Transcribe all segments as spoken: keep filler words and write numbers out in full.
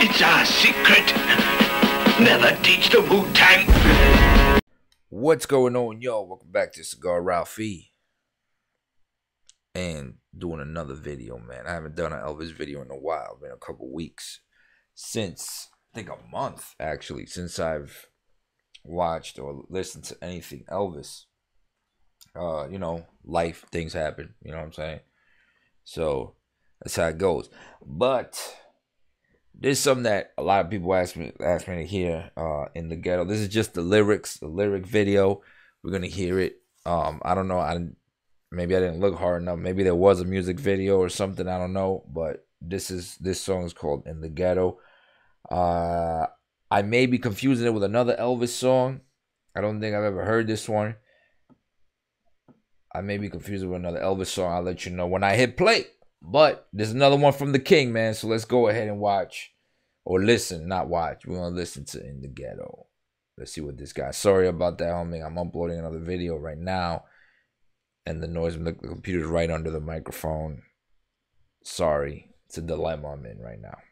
It's our secret. Never teach the Wu-Tang. What's going on, y'all? Welcome back to Cigar Ralphie. And doing another video, man. I haven't done an Elvis video in a while. Been a couple weeks. Since, I think a month, actually. Since I've watched or listened to anything Elvis. Uh, you know, life, things happen. You know what I'm saying? So, that's how it goes. But there's something that a lot of people ask me ask me to hear uh, in the ghetto. This is just the lyrics, the lyric video. We're gonna hear it. Um, I don't know. I maybe I didn't look hard enough. Maybe there was a music video or something. I don't know. But this is this song is called "In the Ghetto." Uh, I may be confusing it with another Elvis song. I don't think I've ever heard this one. I may be confused with another Elvis song. I'll let you know when I hit play. But there's another one from the King, man. So let's go ahead and watch. Or listen, not watch. We're going to listen to In the Ghetto. Let's see what this guy... Sorry about that, homie. I'm uploading another video right now. And the noise of the computer's right under the microphone. Sorry. It's a dilemma I'm in right now.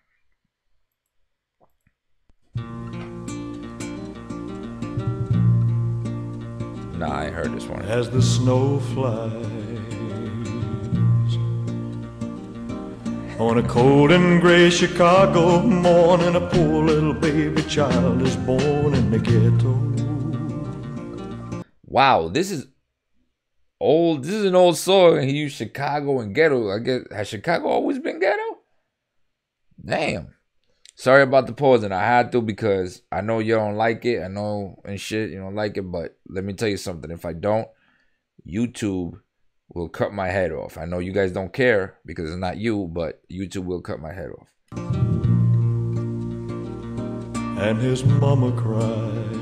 Nah, I ain't heard this one. As the snow flies on a cold and gray Chicago morning, a poor little baby child is born in the ghetto. Wow, this is old. This is an old song, and he used Chicago and ghetto. I guess, has Chicago always been ghetto? Damn. Sorry about the pausing. I had to because I know you don't like it. I know and shit, you don't like it. But let me tell you something. If I don't, YouTube will cut my head off. I know you guys don't care because it's not you, but YouTube will cut my head off. And his mama cries,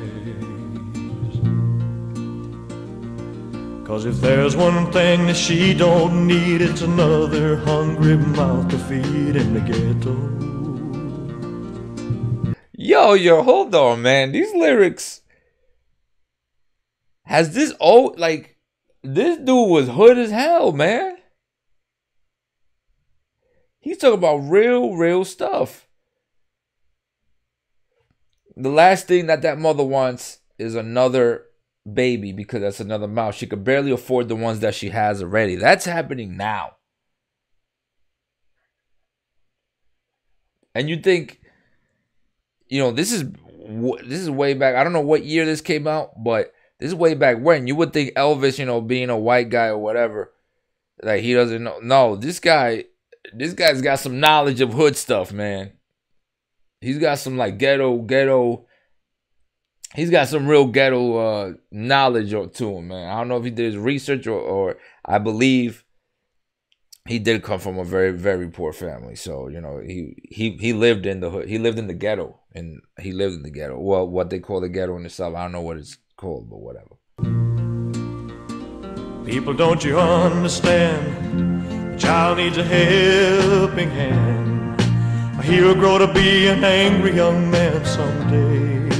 'cause if there's one thing that she don't need, it's another hungry mouth to feed in the ghetto. Yo, yo, hold on, man. These lyrics. Has this old, like, this dude was hood as hell, man. He's talking about real, real stuff. The last thing that that mother wants is another baby because that's another mouth. She could barely afford the ones that she has already. That's happening now. And you think, you know, this is this is way back. I don't know what year this came out, but this is way back when. You would think Elvis, you know, being a white guy or whatever, like he doesn't know. No, this guy, this guy's got some knowledge of hood stuff, man. He's got some like ghetto, ghetto. He's got some real ghetto uh, knowledge to him, man. I don't know if he did his research or, or I believe he did come from a very, very poor family. So, you know, he he he lived in the hood. He lived in the ghetto. And he lived in the ghetto. Well, what they call the ghetto in the South. I don't know what it's called, but whatever. People, don't you understand? A child needs a helping hand. He'll grow to be an angry young man someday.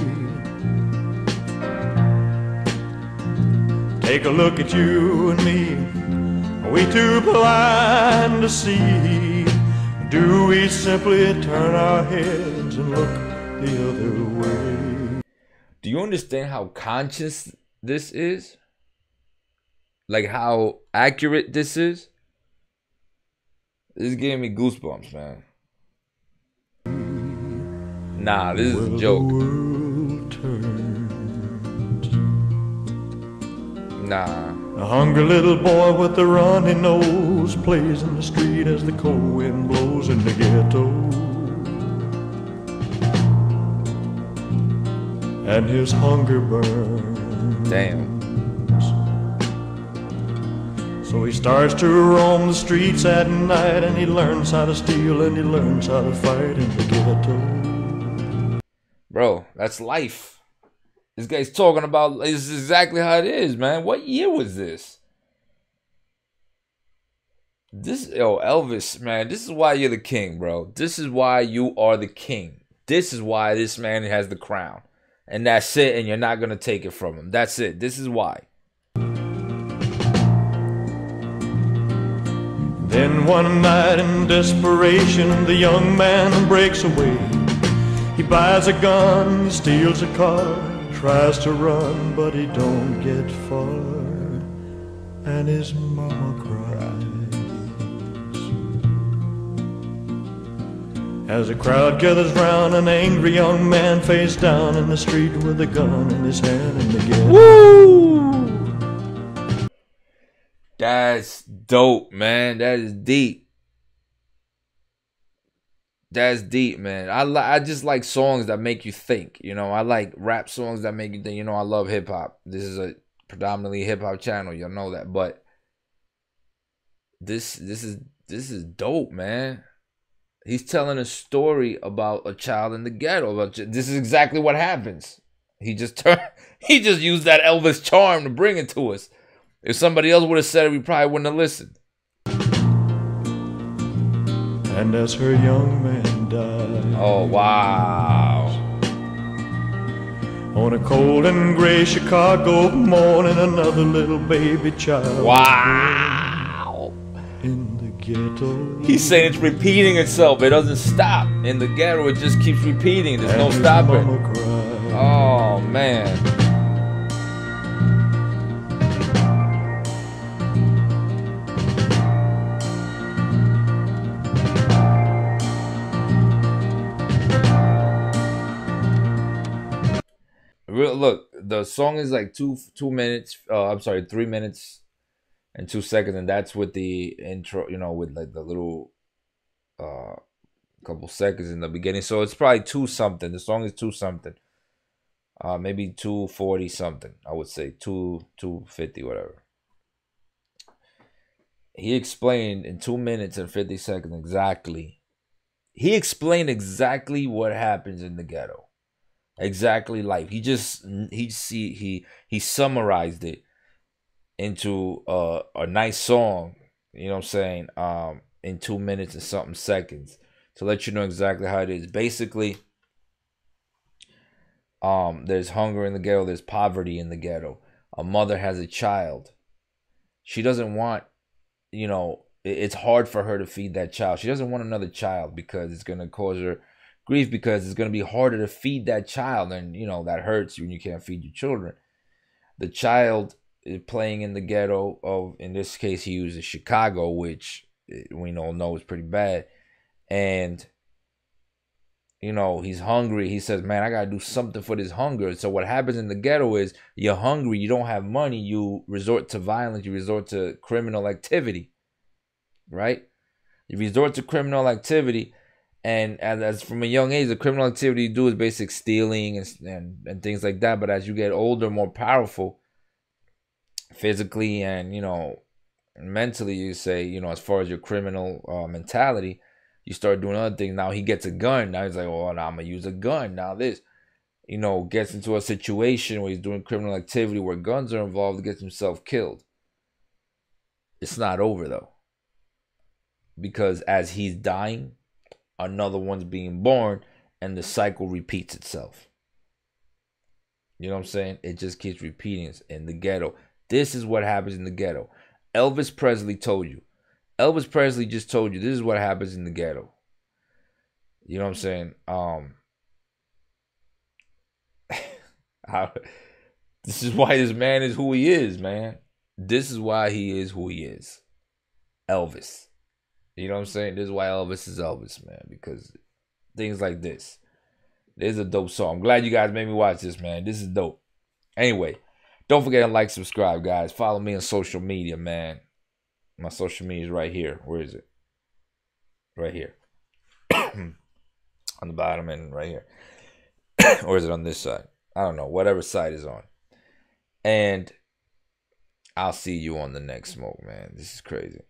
Take a look at you and me. Are we too blind to see? Do we simply turn our heads and look the other way? Do you understand how conscious this is? Like how accurate this is? This is giving me goosebumps, man. Nah, this is a joke. Nah. A hungry little boy with a runny nose plays in the street as the cold wind blows in the ghetto. And his hunger burns. Damn. So he starts to roam the streets at night, and he learns how to steal and he learns how to fight in the ghetto. Bro, that's life. This guy's talking about, this is exactly how it is, man. What year was this? This, yo, Elvis, man, this is why you're the king, bro. This is why you are the king. This is why this man has the crown. And that's it, and you're not going to take it from him. That's it. This is why. Then one night in desperation, the young man breaks away. He buys a gun, steals a car, tries to run, but he don't get far, and his mama cries. As a crowd gathers round, an angry young man face down in the street with a gun in his hand and begins. Woo! That's dope, man. That is deep. That's deep, man. I li- I just like songs that make you think. You know, I like rap songs that make you think. You know, I love hip hop. This is a predominantly hip hop channel. Y'all know that, but this this is this is dope, man. He's telling a story about a child in the ghetto. About this is exactly what happens. He just turned. He just used that Elvis charm to bring it to us. If somebody else would have said it, we probably wouldn't have listened. And as her young man died. Oh, wow. On a cold and gray Chicago morning, another little baby child. Wow. In the ghetto. He's saying it's repeating itself. It doesn't stop. In the ghetto, it just keeps repeating. There's no stopping. Oh, man. Look, the song is like two two minutes. Uh, I'm sorry, three minutes and two seconds, and that's with the intro. You know, with like the little uh couple seconds in the beginning. So it's probably two something. The song is two something. Uh, maybe two forty something. I would say two two fifty, whatever. He explained in two minutes and fifty seconds exactly. He explained exactly what happens in the ghetto. Exactly life. He just he see he he summarized it into a, a nice song, you know what I'm saying, um, in two minutes and something seconds to let you know exactly how it is. Basically, um, there's hunger in the ghetto, there's poverty in the ghetto. A mother has a child. She doesn't want, you know, it's hard for her to feed that child. She doesn't want another child because it's gonna cause her grief, because it's going to be harder to feed that child, and you know that hurts you when you can't feed your children. The child is playing in the ghetto of, in this case, he uses Chicago, which we all know is pretty bad, and you know he's hungry. He says, man, I gotta do something for this hunger. So what happens in the ghetto is you're hungry, you don't have money, you resort to violence, you resort to criminal activity, right? You resort to criminal activity. And as, as from a young age, the criminal activity you do is basic stealing and, and and things like that. But as you get older, more powerful, physically and, you know, mentally, you say, you know, as far as your criminal uh, mentality, you start doing other things. Now he gets a gun. Now he's like, oh, now I'm going to use a gun. Now this, you know, gets into a situation where he's doing criminal activity where guns are involved, gets himself killed. It's not over, though. Because as he's dying, another one's being born, and the cycle repeats itself. You know what I'm saying? It just keeps repeating in the ghetto. This is what happens in the ghetto. Elvis Presley told you. Elvis Presley just told you this is what happens in the ghetto. You know what I'm saying? Um, how, this is why this man is who he is, man. This is why he is who he is. Elvis. You know what I'm saying? This is why Elvis is Elvis, man. Because things like this. This is a dope song. I'm glad you guys made me watch this, man. This is dope. Anyway, don't forget to like, subscribe, guys. Follow me on social media, man. My social media is right here. Where is it? Right here. On the bottom and right here. Or is it on this side? I don't know. Whatever side is on. And I'll see you on the next smoke, man. This is crazy.